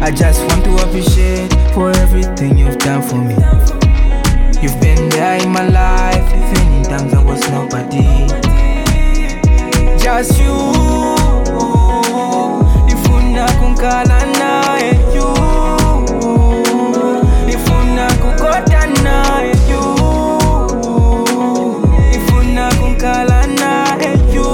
I just want to appreciate for everything you've done for me. You've been there in my life, even in times I was nobody. Just you, nifuna kunkala naye you, nifuna kukota naye you, nifuna kunkala naye you.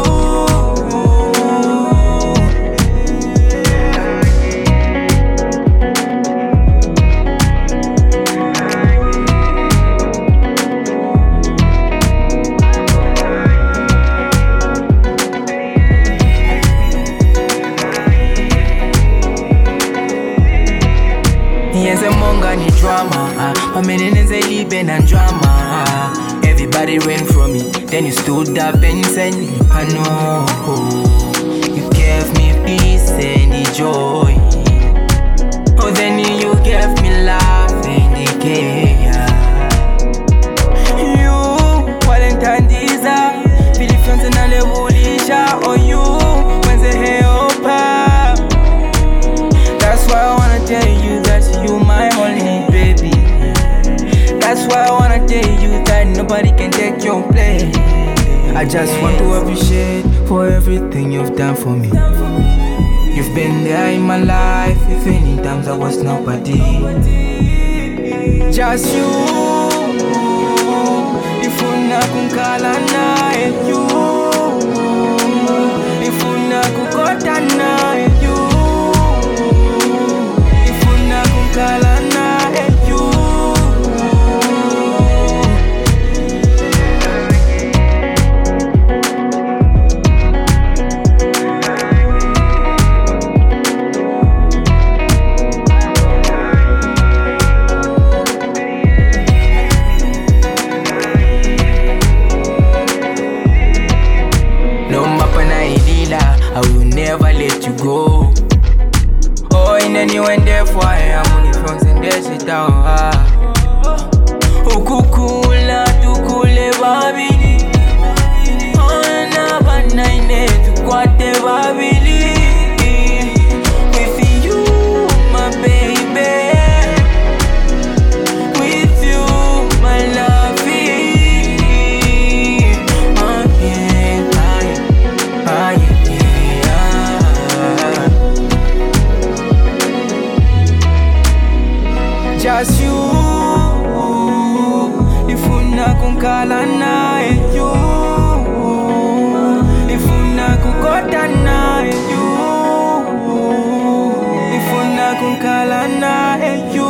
Yenze monga ni drama, pamenenze libe na drama. Everybody ran from me, then you stood up and said, I know. You gave me peace and joy. Oh, then you gave me love and care. You, Valentine Diza, Philippines and Alewolisha. Oh, you, Wenze Heopa. That's why I wanna tell you that you my only baby. That's why I wanna tell you that nobody can take your place. I just want to appreciate for everything you've done for me. You've been there in my life, even in times I was nobody. Just you, nifuna kunkala naye you, nifuna kukota naye you, nifuna kunkala naye you. I will never let you go. Oh, in any when there for I am only from Sendesi Town. Ukukula tukule babili. Oh, na bana ine tukwate babili. With you, my baby. With you, my love. Just you, nifuna kunkala naye you, nifuna kukota naye you, nifuna kunkala naye you.